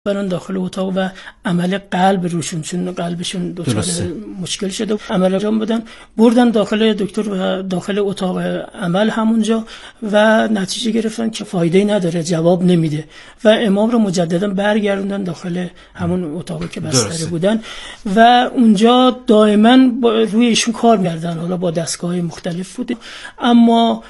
برن داخل اتاق و عمل قلب روشون، چون قلبشون دچار مشکل شده، عمل انجام بدن، بردن داخل دکتر و داخل اتاق عمل همونجا و نتیجه گرفتن که فایده‌ای نداره، جواب نمیده و امام رو مجددا برگردوندن داخل همون اتاقی که بستری بودن و اونجا دائما روی ایشون کار می‌کردن، حالا با دستگاه‌های مختلف بود. اما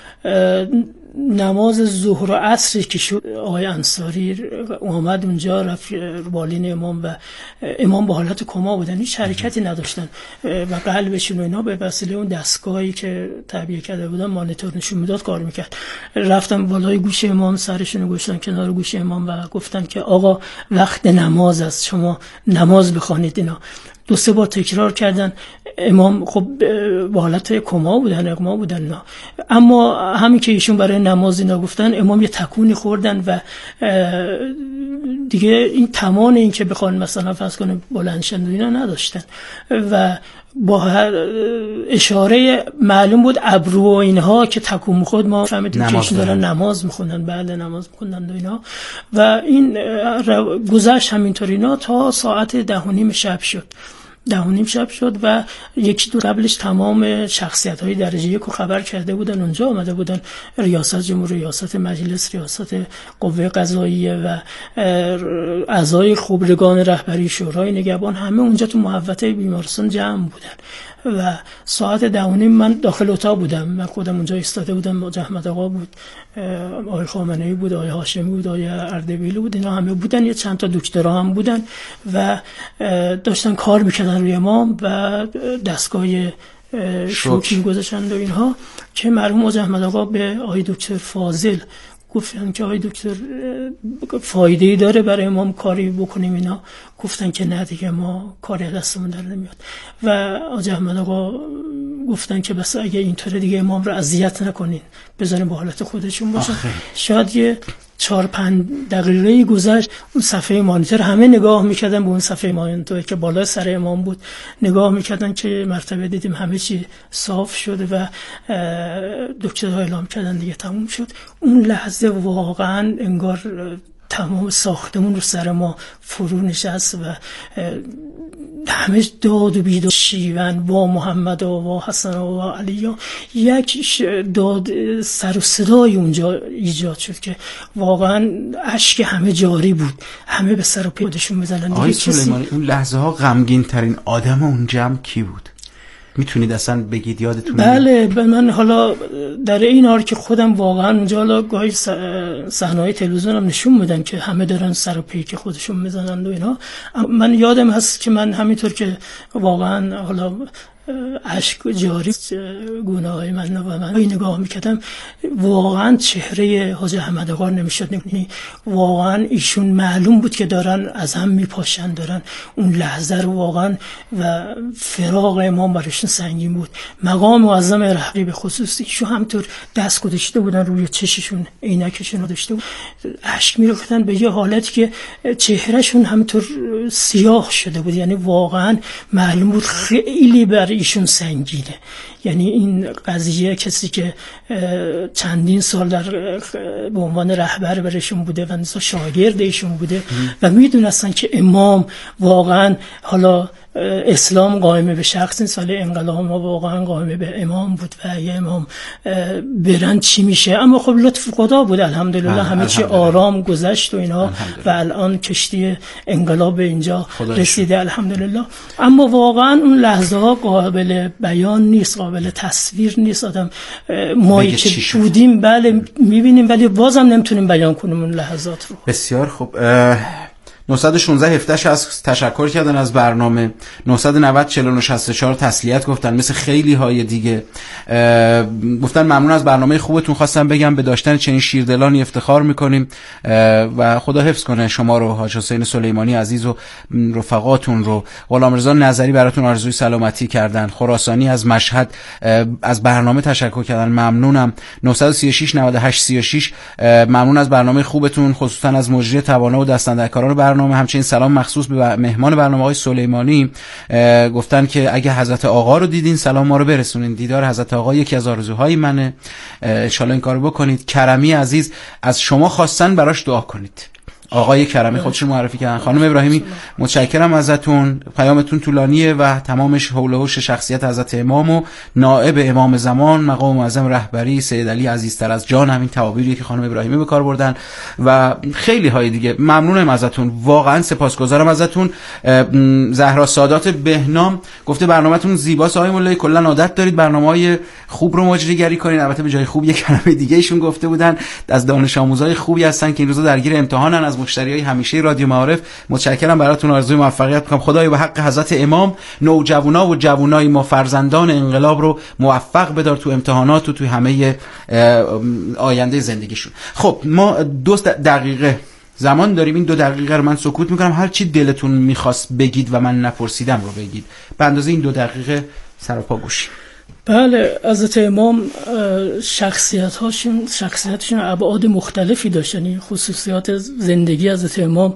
نماز ظهر و عصر که شد، آقای انصاری اومد اونجا، رفت بالین امام و امام با حالت کما بودن، هیچ حرکتی نداشتن و قلبشون و اینا به وسیله اون دستگاهی که تعبیه کرده بودن مانیتور نشون میداد کار میکرد. رفتن بالای گوش امام، سرشون رو گذاشتن کنار گوش امام و گفتن که آقا وقت نماز است، شما نماز بخوانید. اینا 2-3 بار تکرار کردن. امام خب با حالت کما بودن، اغما بودن نه. اما همین که ایشون برای نماز اینا گفتن، امام یه تکونی خوردن و دیگه این توان این که بخوان مثلا فرض کنه بلندشن اینا نداشتن و با اشاره معلوم بود ابرو و اینها که تکون می‌خورد، ما فهمیدیم که ایشون دارن نماز می‌خونن، بله نماز می‌خوندن و اینا و این گذشت همینطوری اینا تا ساعت 10:30 شب شد. 10:30 شب شد و 1-2 قبلش تمام شخصیت‌های درجه 1 رو خبر کرده بودن، اونجا آمده بودن، ریاست جمهوری، ریاست مجلس، ریاست قوه قضاییه و اعضای خبرگان رهبری شورای نگهبان، همه اونجا تو محوطه بیمارستان جمع بودن و ساعت 10:30 من داخل اتاق بودم، من خودم اونجا ایستاده بودم، احمد آقا بود، آقای خامنه‌ای بود، آقای هاشمی بود، آقای اردبیلی بود، اینا همه بودن، یه چند تا دکترا هم بودن و داشتن کار میکردن روی امام و دستگاه شوکی گذاشتن و اینها که مرحوم احمد آقا به آقای دکتر فاضل گفتن که آقای دکتر فایده‌ای داره برای امام کاری بکنیم، اینا گفتن که نه دیگه ما کاری دستمون در نمیاد و آقای احمد آقا گفتن که بس اگه اینطوره دیگه امام رو اذیت نکنین، بذارین با حالت خودشون باشن. شاید یه 4-5 دقیقه گذشت، اون صفحه مانیتور همه نگاه میکردن به اون صفحه مانیتور که بالای سر امام بود، نگاه میکردن که مرتبه دیدیم همه چی صاف شده و دکترها اعلام کردن دیگه تموم شد. اون لحظه واقعا انگار تمام ساختمون رو سر ما فرو نشست و همه داد و بیداد شیون و محمد و حسن و علی و یک داد سر و صدای اونجا ایجاد شد که واقعا اشک همه جاری بود، همه به سر و پیدشون میزنن. آقای سلیمانی، اون لحظه ها غمگین ترین آدم اون جمع کی بود؟ میتونید اصلا بگید یادتون؟ بله من حالا در این حال که خودم واقعا اونجا حالا گاهی صحنه‌های تلویزیون هم نشون میدن که همه دارن سر و پیک خودشون میزنن و اینا، من یادم هست که من همینطور که واقعا حالا اشک جاری گونه‌های من و من نگاه میکردم، واقعا چهره حاج احمد آقا نمیشد، واقعا ایشون معلوم بود که دارن از هم میپاشن، دارن اون لحظه رو واقعا و فراق امام براشون سنگین بود. مقام معظم رهبری به خصوص ایشون همطور دست گذاشته بودن روی چششون، عینکشون رو داشته بود، اشک میریختن به یه حالتی که چهرهشون همطور سیاه شده بود، یعنی واقعا معلوم بود خیلی برای ایشون سنگینه. یعنی این قضیه کسی که چندین سال به عنوان رهبر برشون بوده و شاگرد ایشون بوده و میدونستن که امام واقعا حالا اسلام قائم به شخص نیست، ولی انقلاب ما واقعا قائم به امام بود و یه امام برن چی میشه. اما خب لطف خدا بود الحمدلله، همه چی آرام گذشت و اینا و الان کشتی انقلاب به اینجا رسیده الحمدلله. اما واقعا اون لحظه ها قابل بیان نیست، قابل تصویر نیست. آدم ما که بودیم بله میبینیم ولی بازم نمیتونیم بیان کنیم اون لحظات رو. بسیار خوب. 916 هفتش از تشکر کردن از برنامه، 990 4964 تسلیت گفتن مثل خیلی های دیگه، گفتن ممنون از برنامه خوبتون، خواستم بگم به داشتن چنین شیردلانی افتخار میکنیم و خدا حفظ کنه شما رو، حاج حسین سلیمانی عزیز و رفقاتون رو. غلامرضا نظری براتون آرزوی سلامتی کردن. خراسانی از مشهد از برنامه تشکر کردن، ممنونم. 936 98 36 ممنون از برنامه خوبتون، خصوصا از مجری توانا و دستاندرکاران برنامه. همچنین سلام مخصوص به مهمان برنامه آقای سلیمانی، گفتن که اگه حضرت آقا رو دیدین سلام ما رو برسونین، دیدار حضرت آقا یکی از آرزوهای منه، ان شاء الله این کارو بکنید. کرمی عزیز از شما خواستن براش دعا کنید. آقای کرمی خودشون معرفی کردن. خانم ابراهیمی متشکرم ازتون، پیامتون طولانیه و تمامش حول و حوش شخصیت حضرت امام و نائب امام زمان مقام معظم رهبری سید علی عزیزتر از جان، همین تعابیری که خانم ابراهیمی به کار بردن و خیلی های دیگه. ممنونم ازتون، واقعا سپاسگزارم ازتون. زهرا سادات بهنام گفته برنامه‌تون زیباست آقای مولایی، کلا عادت دارید برنامه‌های خوب رو مجریگری کنین. البته به جای خوب یک کلمه دیگه ایشون گفته بودن، از دانش آموزای خوبی هستن که این روزا درگیر امتحانن، از مشتریای همیشه رادیو معارف. متشکرم، براتون آرزوی موفقیت می‌کنم. خدایا به حق حضرت امام نوجوانا و جوانای ما فرزندان انقلاب رو موفق بدار تو امتحانات و تو همه آینده زندگیشون. خب ما 2 دقیقه زمان داریم، این 2 دقیقه رو من سکوت میکنم، هر چی دلتون میخواست بگید و من نپرسیدم رو بگید، به این 2 دقیقه سر و پا گوشیم. بله، حضرت امام شخصیتشون ابعاد مختلفی داشتن. خصوصیات زندگی حضرت امام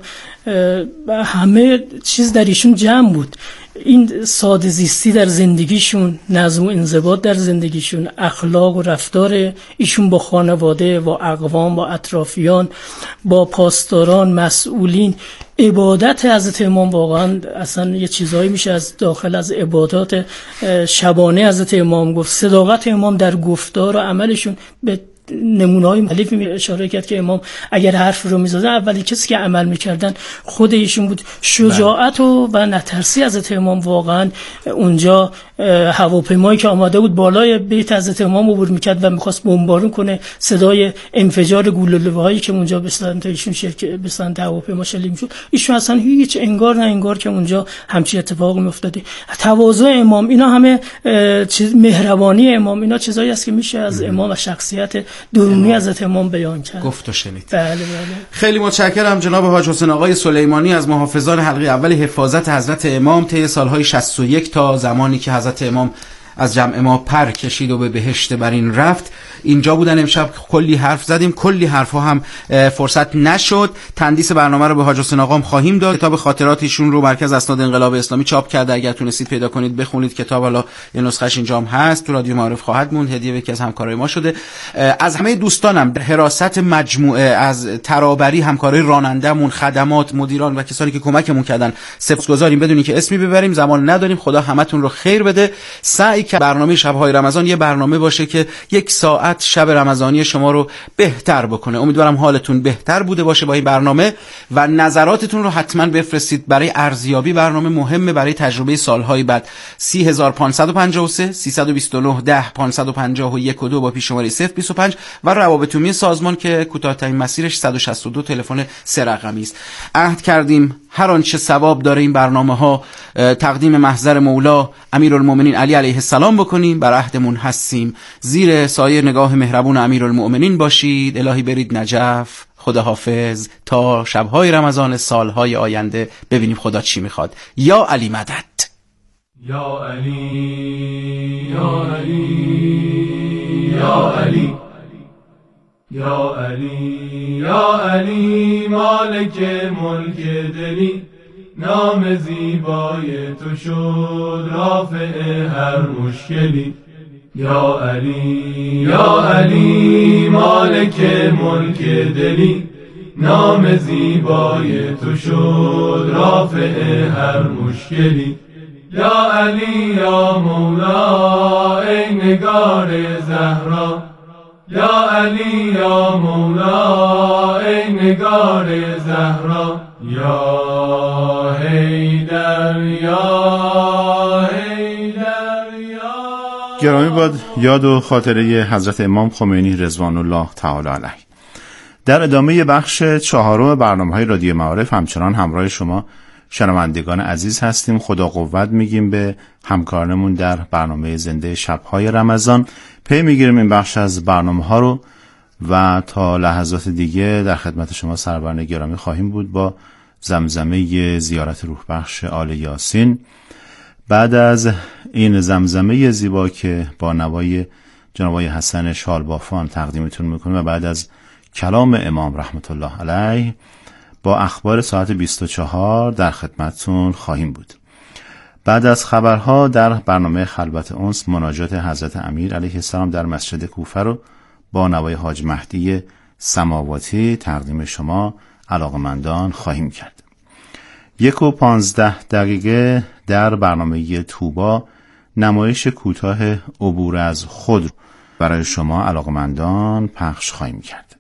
همه چیز در ایشون جمع بود. این ساده زیستی در زندگیشون، نظم و انضباط در زندگیشون، اخلاق و رفتار ایشون با خانواده، با اقوام، با اطرافیان، با پاسداران، مسئولین، عبادت حضرت امام واقعا اصلا یه چیزایی میشه از داخل از عبادات شبانه حضرت امام گفت. صداقت امام در گفتار و عملشون به نمونه‌های مختلفی اشاره کرد که امام اگر حرف رو می‌زدن اولی کسی که عمل می‌کردن خود ایشون بود. شجاعت و نترسی حضرت امام، واقعا اونجا هواپیمایی که آماده بود بالای بیت حضرت امام عبور می‌کرد و می‌خواست بمبارون کنه، صدای انفجار گلوله‌هایی که اونجا به سمت ایشون به سمت هواپیما شلیک می‌شد، ایشون اصلا هیچ انگار نه انگار که اونجا همچین اتفاقی می‌افتاده. تواضع امام، اینا همه مهربانی امام، اینا چیزایی است که میشه از امام و شخصیت درونی حضرت امام بیان کرد. گفت و شنید. بله. خیلی متشکرم جناب حاج حسین آقای سلیمانی از محافظان حلقه اول حفاظت حضرت امام طی سالهای 61 تا زمانی که حضرت امام از جمع ما پر کشید و به بهشت برین رفت. اینجا بودن. امشب کلی حرف زدیم، کلی حرفا هم فرصت نشد. تندیس برنامه رو به حاج حسین آقام خواهیم داد. کتاب خاطراتشون رو مرکز اسناد انقلاب اسلامی چاپ کرده، اگر تونستید پیدا کنید بخونید. کتاب حالا یه نسخهش اینجا هم هست، تو رادیو معارف خواهد موند، هدیه به یکی از همکارای ما شده. از همه دوستانم در حراست مجموعه از ترابری، همکارای رانندمون، خدمات، مدیران و کسانی که کمکمون کردن سپاسگزاریم، بدونی که اسمی ببریم زمان نداریم. خدا همتون رو خیر بده. سعی که برنامه شب‌های رمضان یه برنامه باشه که 1 ساعت شب رمضانی شما رو بهتر بکنه. امیدوارم حالتون بهتر بوده باشه با این برنامه و نظراتتون رو حتما بفرستید برای ارزیابی. برنامه مهمه برای تجربه سالهای بعد. 30553 329 10 551 و 2 با پیش‌شماره 025 و روابط عمومی سازمان که کوتاه‌ترین مسیرش 162 تلفن 3 رقمی است. عهد کردیم هر آنچه ثواب داره این برنامه‌ها تقدیم محضر مولا امیرالمومنین علی علیه السلام بکنیم. بر عهدمون هستیم. زیر سایه نگاه مهربون امیرالمومنین باشید. الهی برید نجف. خداحافظ تا شب‌های رمضان سال‌های آینده، ببینیم خدا چی میخواد. یا علی مدد. یا علی یا علی یا علی یا علی یا علی مالک ملک دلی، نام زیبای تو شد رافع هر مشکلی. یا علی یا علی مالک ملک دلی، نام زیبای تو شد رافع هر مشکلی. یا علی یا مولا ای نگار زهرا، یا علی یا مولا ای نگار زهرا، یا حیدر یا حیدر یا. گرامی باد یاد و خاطره حضرت امام خمینی رضوان الله تعالی علیه. در ادامه بخش 4 برنامه‌های رادیو معارف همچنان همراه شما شنوندگان عزیز هستیم. خدا قوت میگیم به همکارانمون در برنامه زنده شب‌های رمضان. پی میگیریم این بخش از برنامه‌ها رو و تا لحظات دیگه در خدمت شما سروران گرامی خواهیم بود با زمزمه زیارت روح بخش آل یاسین. بعد از این زمزمه زیبا که با نوای جناب حسن شالبافان تقدیمتون میکنه و بعد از کلام امام رحمت الله علیه با اخبار ساعت 24 در خدمتتون خواهیم بود. بعد از خبرها در برنامه خلوت انس مناجات حضرت امیر علیه السلام در مسجد کوفه رو با نوای حاج مهدی سماواتی تقدیم شما علاقمندان خواهیم کرد. 1:15 در برنامه توبا نمایش کوتاه عبور از خود برای شما علاقمندان پخش خواهیم کرد.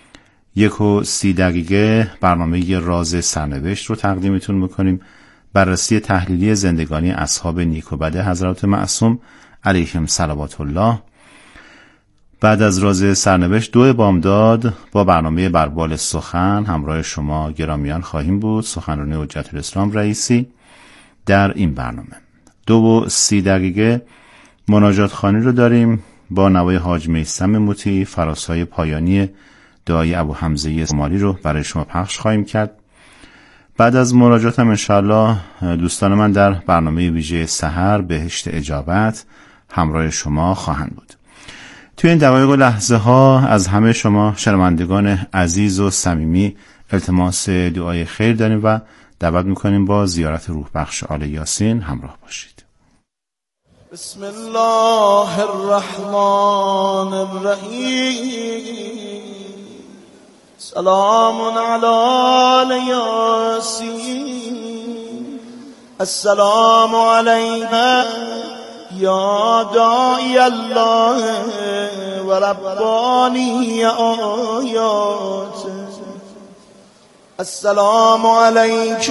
1:30 برنامه راز سرنوشت رو تقدیمتون میکنیم، بررسی تحلیلی زندگانی اصحاب نیک و بد حضرات معصوم علیهم صلوات الله. بعد از راز سرنوشت 2 بامداد با برنامه بربال سخن همراه شما گرامیان خواهیم بود. سخنرانی حجت الاسلام رئیسی در این برنامه. 2:30 مناجات خوانی رو داریم با نوای حاج میثم مطیع. فراسای پایانی دعای ابو حمزه سمالی رو برای شما پخش خواهیم کرد. بعد از مناجات هم انشاءالله دوستان من در برنامه ویژه سحر بهشت اجابت همراه شما خواهند بود. توی این دقایق و لحظه ها از همه شما شنوندگان عزیز و صمیمی التماس دعای خیر داریم و دعوت میکنیم با زیارت روح بخش آل یاسین همراه باشید. بسم الله الرحمن الرحیم. سلام علی یاسین. السلام علینا یا داعی الله و ربانی آیات. السلام علیک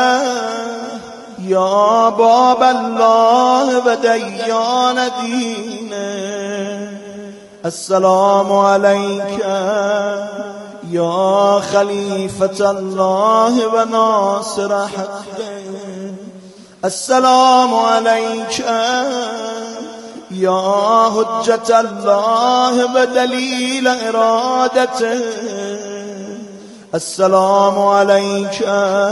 یا باب الله و دیان دینه. السلام علیک یا خلیفة الله و ناصر حقه. السلام علیک یا حجت الله و دلیل ارادته. السلام علیک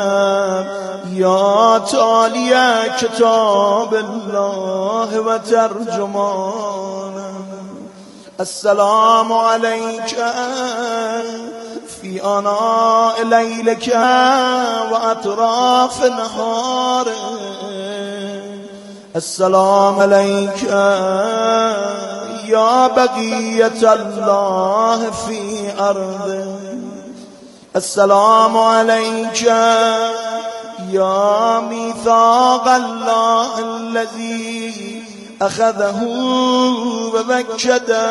یا تالی کتاب الله و ترجمانه. السلام علیک فی آناء لیلک و اطراف نهاره. السلام علیک یا بقیت الله فی ارضه. السلام علیک یا میثاق الله الذی اخذه و وکده.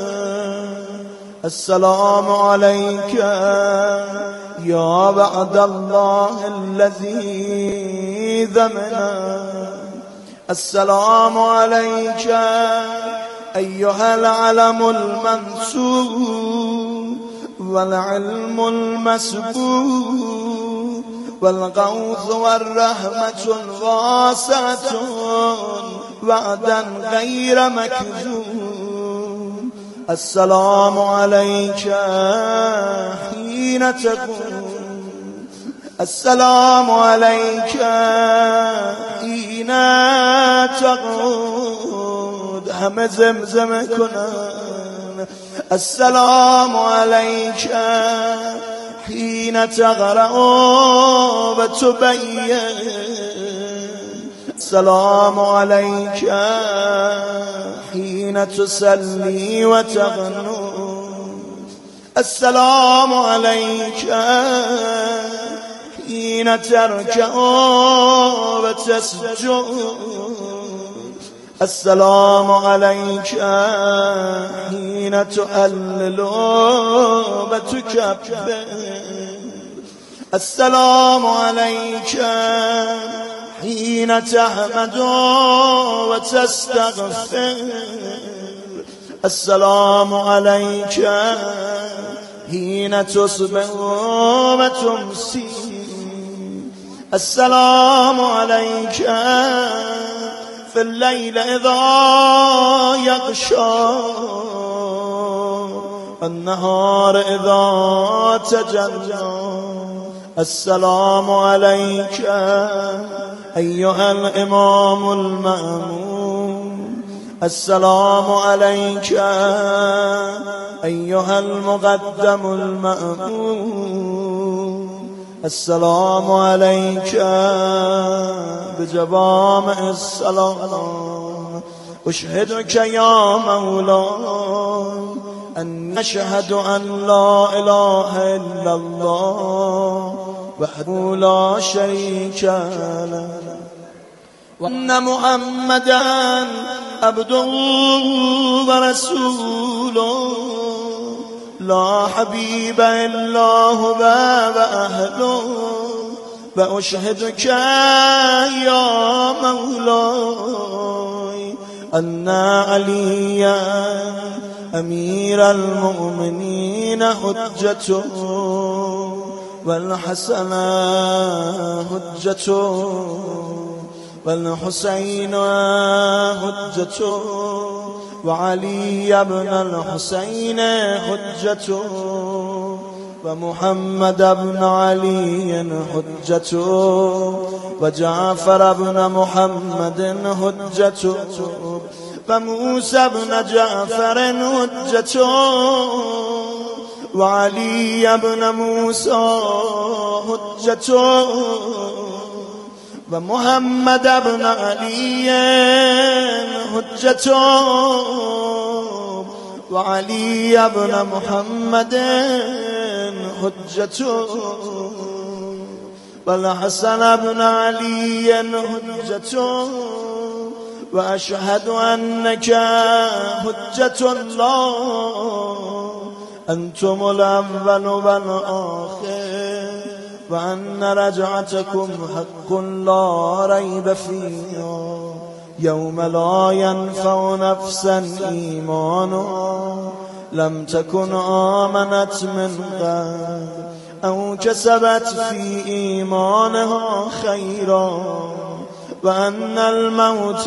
السلام علیک یا وعد الله الذی ضمنه. السلام علیک ایها العلم المنصور والعلم المسبوق والغوث والرحمة الواسعة وعدا غير مكذوب. السلام عليك حين تقوم. السلام عليك حين تقعد. همه زمزمه کنن. السلام عليك حين تقرأ و تبين. السلام عليك حين تسلي و تقنط. السلام عليك حين تركع و تسجد. السلام عليك حين تؤلل و تكبر. السلام عليك حين تحمد و تستغفر. السلام عليك حين تصبح و تمسي. السلام عليك في الليل إذا يغشى النهار إذا تجلى. السلام عليك أيها الإمام المأمون. السلام عليك أيها المقدم المأمون. السلام عليك بجوامع السلام. أشهدك يا مولاي أن أشهد أن لا إله إلا الله وحده لا شريك له وأن محمدا عبده ورسوله لا حبيب إلا هو وأهله وأشهدك يا مولاي أن عليا أمير المؤمنين حجته والحسن حجته والحسين حجته وعلي بن الحسين حجته ومحمد بن علي حجته وجعفر بن محمد حجته وموسى بن جعفر حجته وعلي بن موسى حجته ومحمد بن علي حجته وعلي بن محمد حجته والحسن بن علي حجته وأشهد أنك حجة الله أنتم الأول والآخر وأن رجعتكم حق لا ريب فيها يوم لا ينفع نفسا إيمانها لم تكن آمنت من قبل أو كسبت في إيمانها خيرا وأن الموت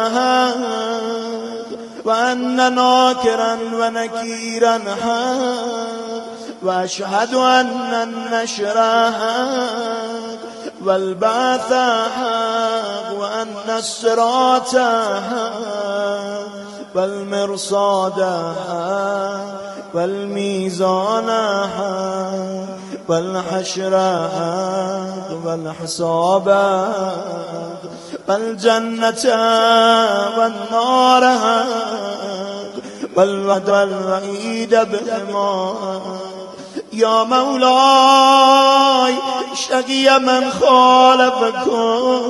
وأن ناكرا ونكيرا حق وأشهد أن النشر حق والبعث حق وأن الصراط حق والمرصاد حق والميزان حق والحشر حق والحساب حق والجنة والنار حق والوعد والوعيد بالحق يا مولاي شقي من خالفكم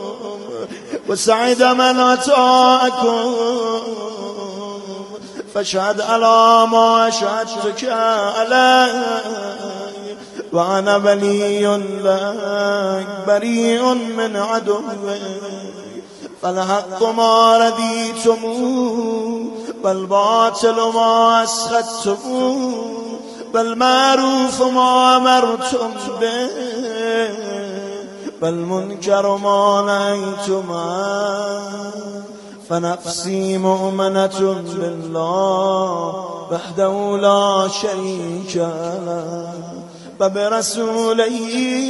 وسعد من أطاعكم فاشهد على ما أشهدتك عليه وأنا ولي لك بريء من عدوك فالحق ما رديتموه والباطل ما أسخطتموه والمعروف ما أمرتم به والمنكر ما نهيتم عنه فنفسي مؤمنة بالله وحده لا شريك له وبرسوله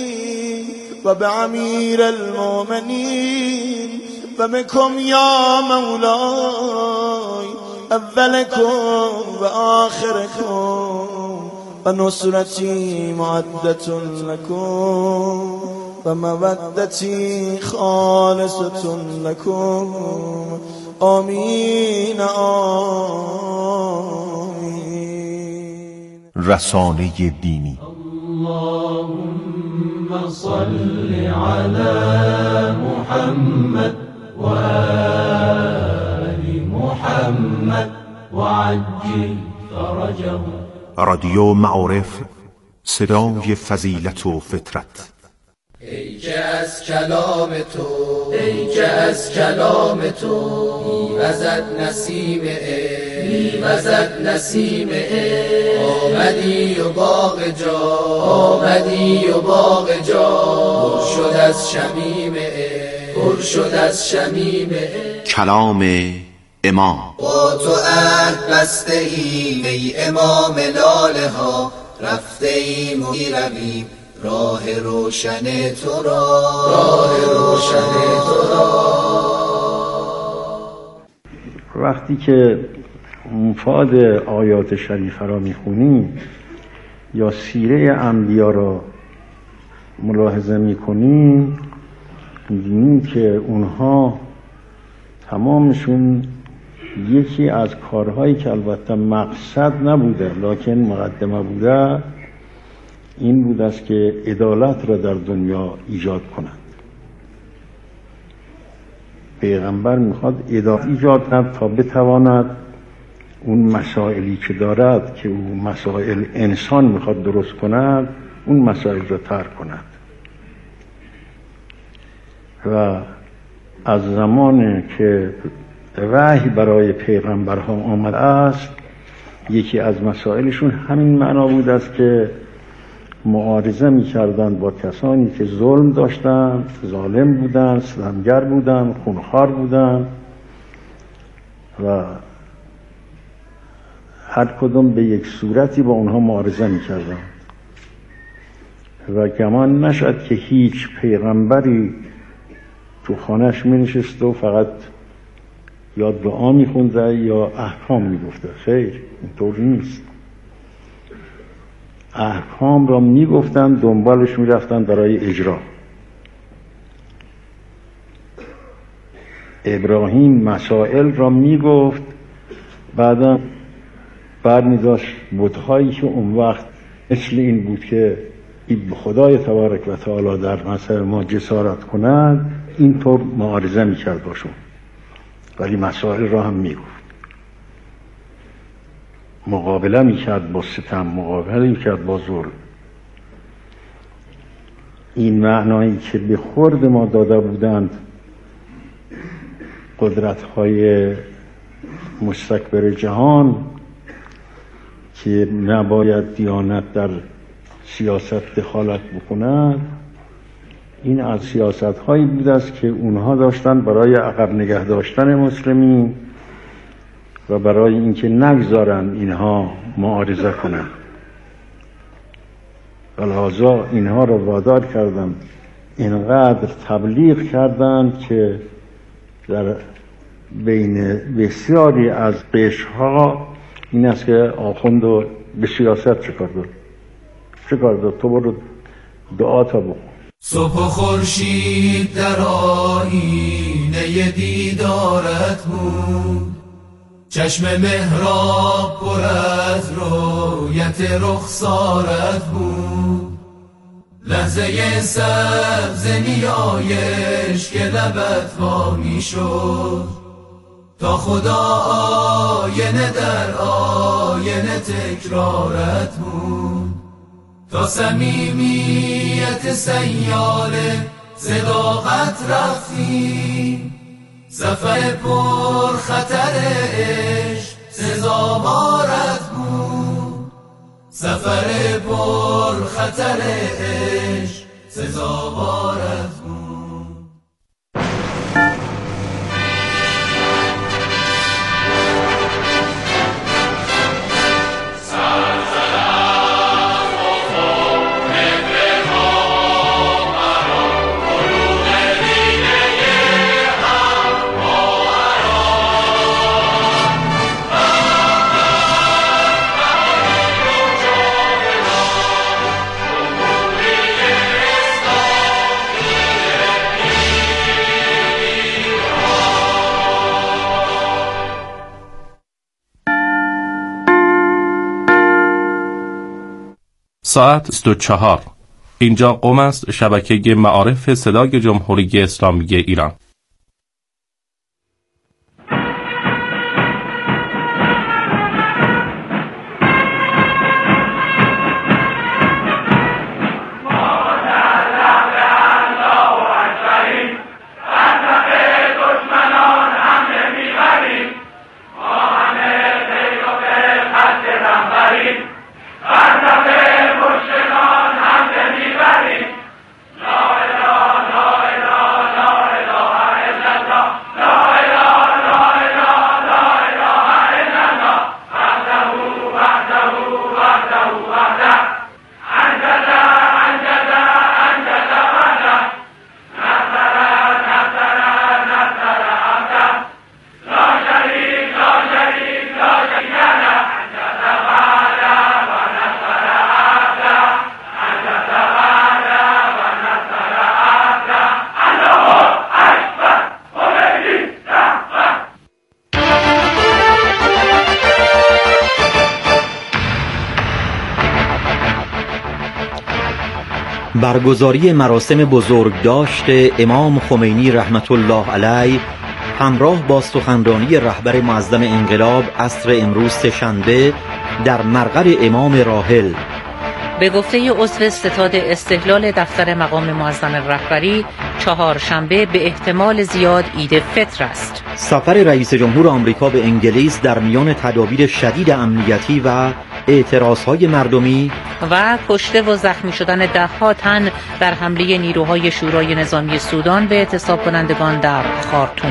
وبعمير المؤمنين وبكم يا مولاي أولكم وآخركم ونصرتي معدة لكم ومودتي خالصة لكم آمين آمين. رسانه دینی. اللهم صل على محمد وآل محمد وعجل فرجه. رادیو معارف، صدای فضیلت و فطرت. ای که از کلام تو، ای که از کلام تو میوزد نسیم میوزد نسیم آمدی و باغ جا، آمدی و باغ جا پر شد از شمیم پر شد از شمیم کلام امام. با تو عهد بسته ایم ای امام لاله ها، رفته ایم و میرویم راه روشن تو را، راه روشن تو را. وقتی که مفاد آیات شریفه را میخونیم یا سیره انبیا را ملاحظه میکنیم می‌بینیم که اونها تمامشون یکی از کارهایی که البته مقصد نبوده لکن مقدمه بوده این بود است که عدالت را در دنیا ایجاد کنند. پیغمبر میخواد عدالت ایجاد کند تا بتواند اون مسائلی که دارد که اون مسائل انسان میخواد درست کند اون مسائل را ترک کند. و از زمانی که وحی برای پیغمبرها آمده است یکی از مسائلشون همین معنا بود است که معارضه می‌کردند با کسانی که ظلم داشتند، ظالم بودند، ستمگر بودند، خونخوار بودند و هر کدوم به یک صورتی با اونها معارضه می‌کردند و گمان نشد که هیچ پیغمبری تو خانهش می‌نشست و فقط یا دعا می‌خونده یا احکام می‌گفته. خیر، اینطور نیست. احکام را میگفتن دنبالش میرفتن برای اجرا. ابراهیم مسائل را میگفت بعدا برمی‌داشت بت‌هایی که اون وقت مثل این بود که به خدای تبارک و تعالی در مسائل ما جسارت کنند اینطور معارضه میکرد باشون ولی مسائل را هم میگفت. مقابله میکرد با ستم، مقابله میکرد با ظلم. این معنایی که به خورد ما داده بودند قدرت‌های مستکبر جهان که نباید دیانت در سیاست دخالت بکند، این از سیاست‌هایی بود است که اونها داشتن برای عقب نگه داشتن مسلمین و برای اینکه نگذارن اینها معارضه کنند. لذا اینها را وادار کردن، اینقدر تبلیغ کردند که در بین بسیاری از قشرها این است که آخوند به سیاست چه کار دار تو برو دعا تا بکن. صبح خورشید در آینه دیدارت بود، چشم محراب پر از رویت رخسارت بود، لحظه سبز نیایش که لبت وا می شد تا خدا آینه در آینه تکرارت بود، تا صمیمیت سیاله صداقت رفتی، سفر پر خطر عشق سزاوارت بود، سفر پر خطر عشق سزاوارت بود. ساعت 24. اینجا قم است، شبکه معارف صدای جمهوری اسلامی ایران. لا برگزاری مراسم بزرگداشت امام خمینی رحمت الله علیه همراه با سخنرانی رهبر معظم انقلاب عصر امروز سه‌شنبه در مرقد امام راحل. به گفته عضو ستاد استقلال دفتر مقام معظم رهبری، چهارشنبه به احتمال زیاد عید فطر است. سفر رئیس جمهور آمریکا به انگلیس در میان تدابیر شدید امنیتی و اعتراضهای مردمی و کشته و زخمی شدن ده‌ها تن در حمله نیروهای شورای نظامی سودان به اعتصاب کنندگان در خارتوم.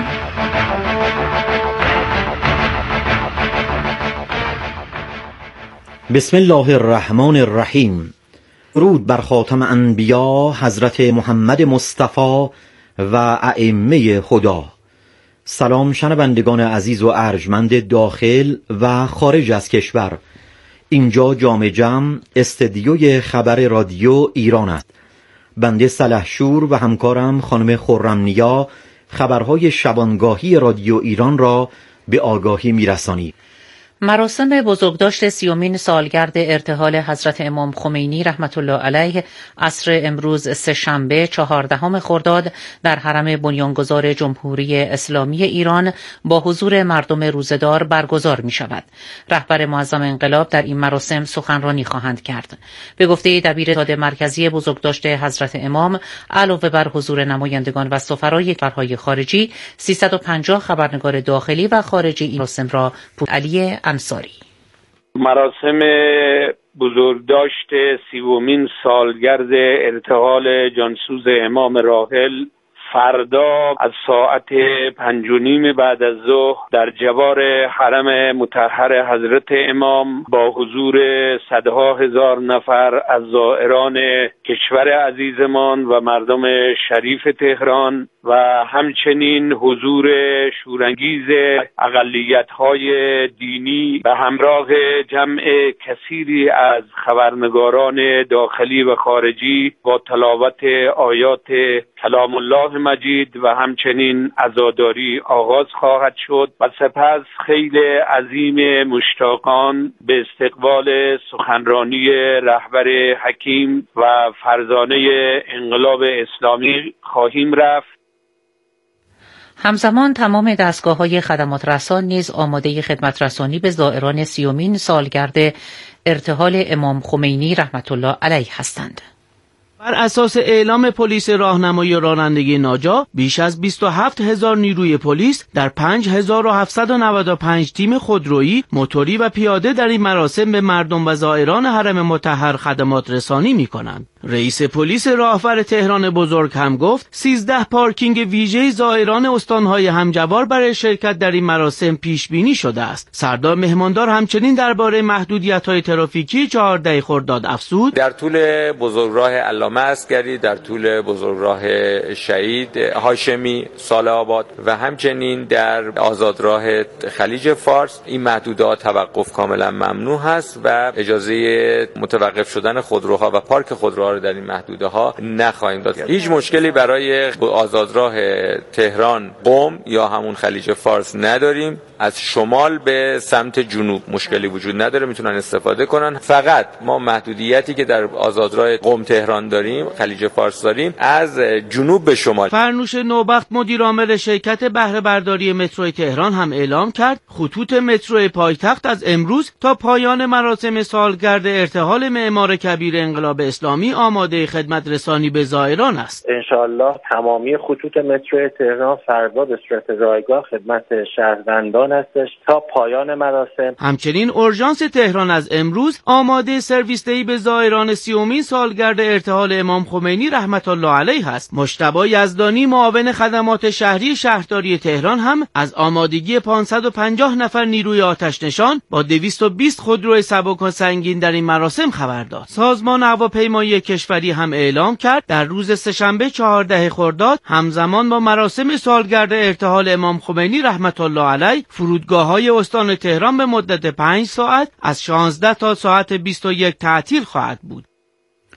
بسم الله الرحمن الرحیم. درود بر خاتم انبیا حضرت محمد مصطفی و ائمه خدا. سلام شنوندگان عزیز و ارجمند داخل و خارج از کشور. اینجا جام جم استدیوی خبر رادیو ایران است. بنده سلحشور و همکارم خانم خرمنیا خبرهای شبانگاهی رادیو ایران را به آگاهی میرسانیم. مراسم بزرگداشت 30مین سالگرد ارتحال حضرت امام خمینی رحمت الله علیه عصر امروز سه‌شنبه 14 خرداد در حرم بنیانگذار جمهوری اسلامی ایران با حضور مردم روزه‌دار برگزار می شود. رهبر معظم انقلاب در این مراسم سخنرانی خواهند کرد. به گفته دبیر ستاد مرکزی بزرگداشت حضرت امام، علاوه بر حضور نمایندگان و سفرای کشورهای خارجی، 350 خبرنگار داخلی و خارجی این مراسم را علی انصاری. مراسم بزرگداشت 30مین سالگرد ارتحال جانسوز امام راحل فردا از ساعت 5:30 بعد از ظهر در جوار حرم مطهر حضرت امام با حضور صدها هزار نفر از زائران کشور عزیزمان و مردم شریف تهران و همچنین حضور شورانگیز اقلیت‌های دینی به همراه جمع کثیری از خبرنگاران داخلی و خارجی با تلاوت آیات کلام الله مجید و همچنین عزاداری آغاز خواهد شد و سپس خیل عظیم مشتاقان به استقبال سخنرانی رهبر حکیم و فرزانه انقلاب اسلامی خواهیم رفت. همزمان تمام دستگاه‌های خدمات رسان نیز آماده خدمت رسانی به زائران 30مین سالگرد ارتحال امام خمینی رحمت الله علیه هستند. بر اساس اعلام پلیس راهنمایی رانندگی ناجا، بیش از 27,000 نیروی پلیس در 5,795 تیم خودرویی، موتوری و پیاده در این مراسم به مردم و زائران حرم مطهر خدمات رسانی می‌کنند. رئیس پلیس راهور تهران بزرگ هم گفت 13 پارکینگ ویژه زائران استان‌های همجوار برای شرکت در این مراسم پیش بینی شده است. سردار مهماندار همچنین درباره محدودیت‌های ترافیکی 14 خرداد افزود: در طول بزرگراه علامه عسگری، در طول بزرگراه شهید هاشمی سال آباد و همچنین در آزادراه خلیج فارس این محدودات توقف کاملا ممنوع هست و اجازه متوقف شدن خودروها و پارک خودروها رو در این محدوده ها نخواهیم داد. هیچ مشکلی برای آزادراه تهران قم یا همون خلیج فارس نداریم. از شمال به سمت جنوب مشکلی وجود نداره، میتونن استفاده کنن. فقط ما محدودیتی که در آزادراه قم تهران داریم، خلیج فارس داریم، از جنوب به شمال. فرنوش نوبخت مدیر عامل شرکت بهره برداری مترو تهران هم اعلام کرد خطوط مترو پایتخت از امروز تا پایان مراسم سالگرد ارتحال معمار کبیر انقلاب اسلامی آماده خدمت رسانی به زائران است. ان شاءالله تمامی خطوط مترو تهران فردا به صورت رایگان خدمت شهروندان هستش تا پایان مراسم. همچنین اورژانس تهران از امروز آماده سرویس دهی به زائران 30مین سالگرد ارتحال امام خمینی رحمت الله علیه است. مجتبی یزدانی معاون خدمات شهری شهرداری تهران هم از آمادگی 550 نفر نیروی آتش نشان با 220 خودرو سبک و سنگین در این مراسم خبر داد. سازمان هواپیمایی کشوری هم اعلام کرد در روز سه‌شنبه 14 خرداد همزمان با مراسم سالگرد ارتحال امام خمینی رحمت الله علیه فرودگاه‌های استان تهران به مدت 5 ساعت از 16 تا ساعت 21 تعطیل خواهد بود.